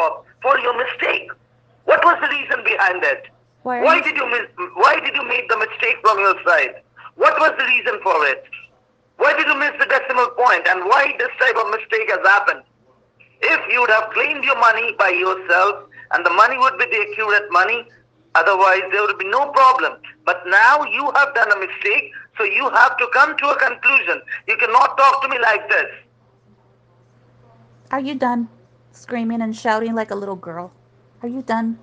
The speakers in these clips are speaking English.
job for your mistake. What was the reason behind it? Why are Why you? did you why did you make the mistake from your side? What was the reason for it? Why did you miss the decimal point, and why this type of mistake has happened? If you would have claimed your money by yourself and the money would be the accurate money, otherwise there would be no problem. But now you have done a mistake, so you have to come to a conclusion. You cannot talk to me like this. Are you done screaming and shouting like a little girl? Are you done?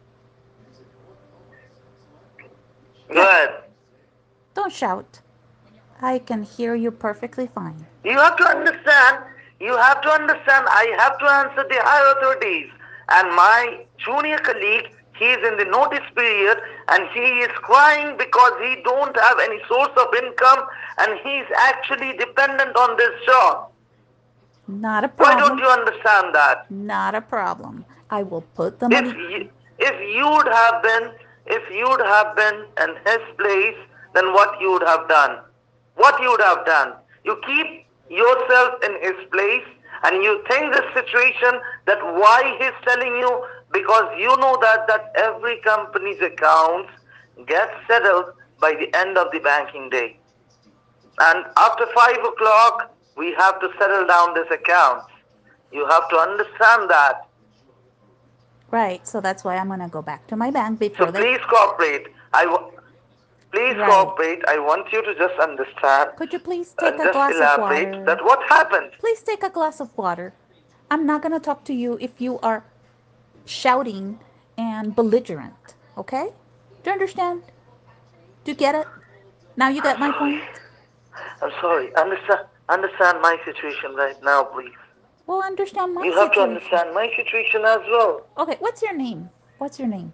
Go Yeah, ahead. don't shout. I can hear you perfectly fine. You have to understand, I have to answer the higher authorities. And my junior colleague, he is in the notice period and he is crying because he don't have any source of income and he is actually dependent on this job. Not a Why don't problem. you understand that? Not a problem. I will put the If money. you, if you would have been, if you would have been in his place, then what you would have done? What you would have done? You keep yourself in his place and you think the situation that why he's telling you because you know that every company's accounts get settled by the end of the banking day. And after 5 o'clock, we have to settle down this account. You have to understand that. Right, so that's why I'm going to go back to my bank So before they. please cooperate. Please Right. cooperate. I want you to just understand Could you please take and a just glass of elaborate water? that what happened. Please take a glass of water. I'm not going to talk to you if you are shouting and belligerent, okay? Do you understand? Do you get it? Now you I'm get my sorry. point? I'm sorry. Understand my situation right now, please. Well, understand my You have to situation. understand my situation as well. Okay, what's your name? What's your name?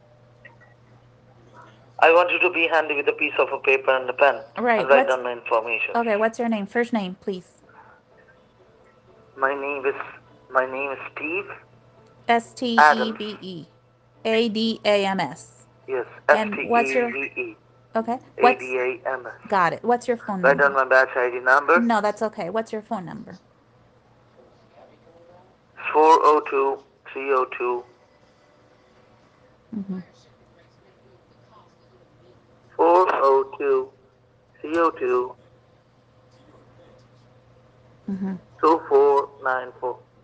I want you to be handy with a piece of a paper and a pen and Right, write what's. down my information. Okay, what's your name? First name, please. My name is my name is Steve S T E Adams. V E A D A M S. Yes, S And T what's E your. V E Okay, A what's. D A M S. Got it. What's your phone Write down number? my batch ID number No, that's okay. What's your phone number? 402 302 Mm-hmm. 402 302 Mm-hmm. 2494.